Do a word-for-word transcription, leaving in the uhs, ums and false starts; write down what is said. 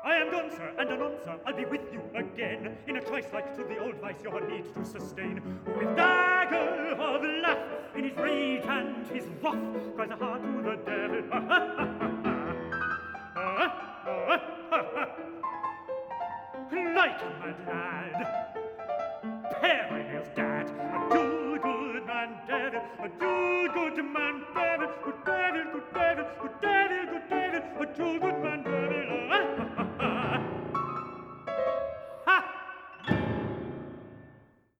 I am done, sir, and anon, sir, I'll be with you again, in a trice like to the old vice your need to sustain. With dagger of laugh, in his rage and his wrath, cries a heart to the devil. Ha, ha, ha, ha, ha, ha, ha, ha. Like a mad lad, Perrin's dad, a do good man devil, a do good man devil, good devil, good devil, good devil, good devil, a do good